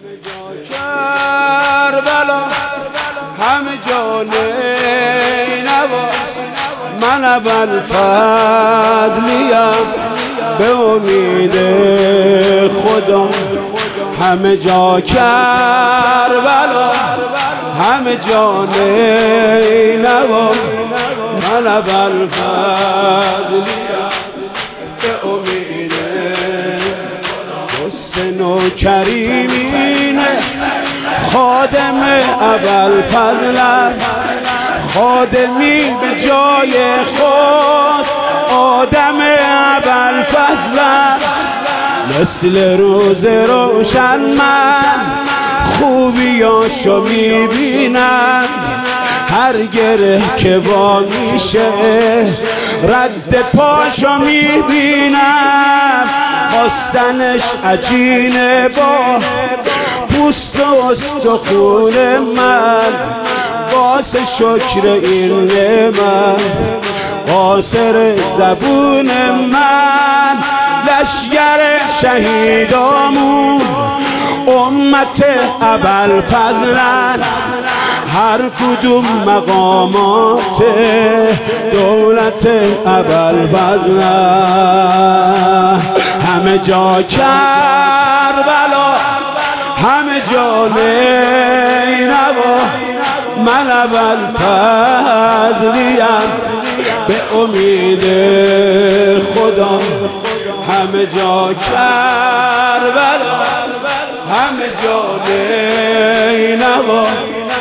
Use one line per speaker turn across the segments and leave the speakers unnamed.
کربلا همه جا نینوا، من ابوالفضلیم به امید خدا. همه جا کربلا همه جا نینوا، من ابوالفضلیم به امید حسن و کریمین خادم ابوالفضلم. خادمی به جای خود آدم ابوالفضلم. مثل روز روشن من خوبیاشو میبینم، هر گره که وا میشه رد پاشو میبینم. خواستنش عجینه با پوست و استخون من، واسه شکر این نعمت قاصر زبون من. لشگر شهیدامون امت ابوالفضلن، هر کدوم مقامات دولت ابوالفضلن. همه جا کربلا همه جا نینوا، من ابوالفضلیم به امید خدا. همه جا کربلا همه جا نینوا،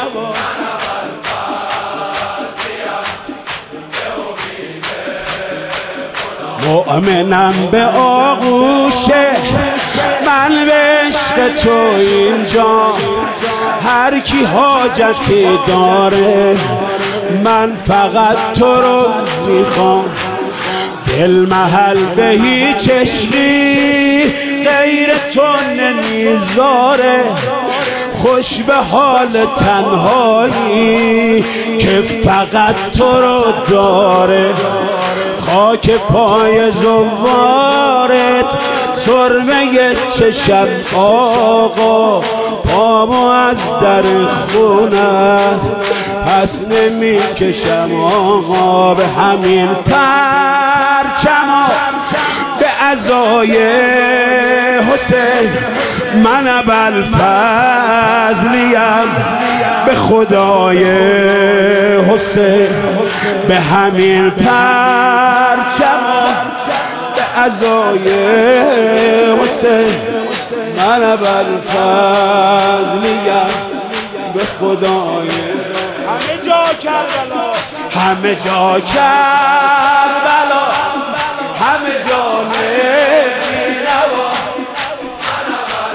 مؤمنم به آغوش من به عشق تو اینجا. هر کی حاجتی داره من فقط تو رو میخوام. دل محل به هیچ عشقی غیر تو نمیذاره، خوش به حال تنهایی که فقط تو رو داره. خاک پای زوارت سرمه چشم آقا، پامو از در خونه پس نمی کشم آقا. به همین پرچما به عزای حسین من ابوالفضلیم به خدای حسین. به همین پرچما به عزای حسین من ابوالفضلیم به خدای. همه جا کربلا همه جا کربلا همه جا نینوا، من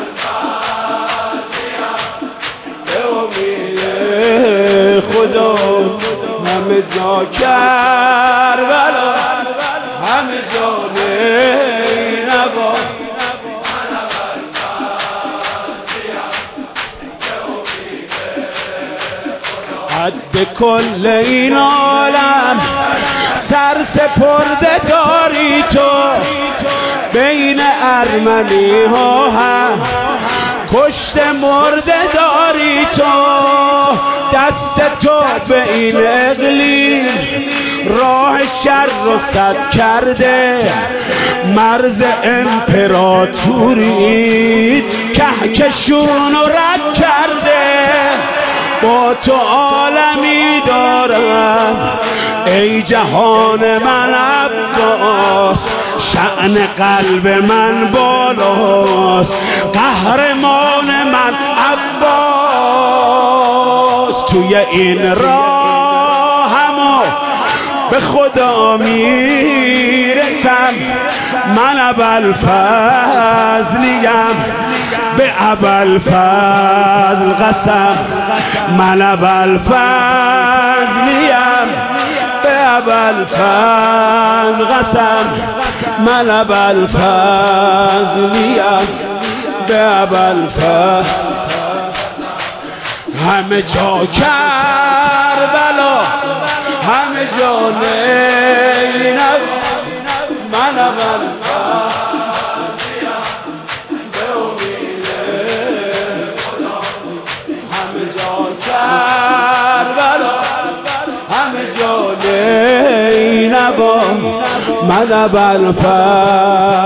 ابوالفضلیم به امید خدا. همه جا کربلا همه جا نینوا، من ابوالفضلیم به امید خدا. حد کل این عالم سر سپرده داری تو، بین ارمنی ها هم کشت مرده داری تو. دست تو به این اقلیم راه شر رو سد کرده، مرز امپراتوری کهکشون رو رد کرده. با تو عالمی دارم ای جهان من عباس، شأن قلب من بالاست، قهرمان من عباس. توی این راهمو به خدا میرسم، من ابوالفضلیم به ابوالفضل قسم. من ابوالفضلیم به ابوالفضل قسم. من ابوالفضلیم به ابوالفضل. همه جا کربلا همه جا نینوا، من ابوالفضلیم به امید من ابوالفضل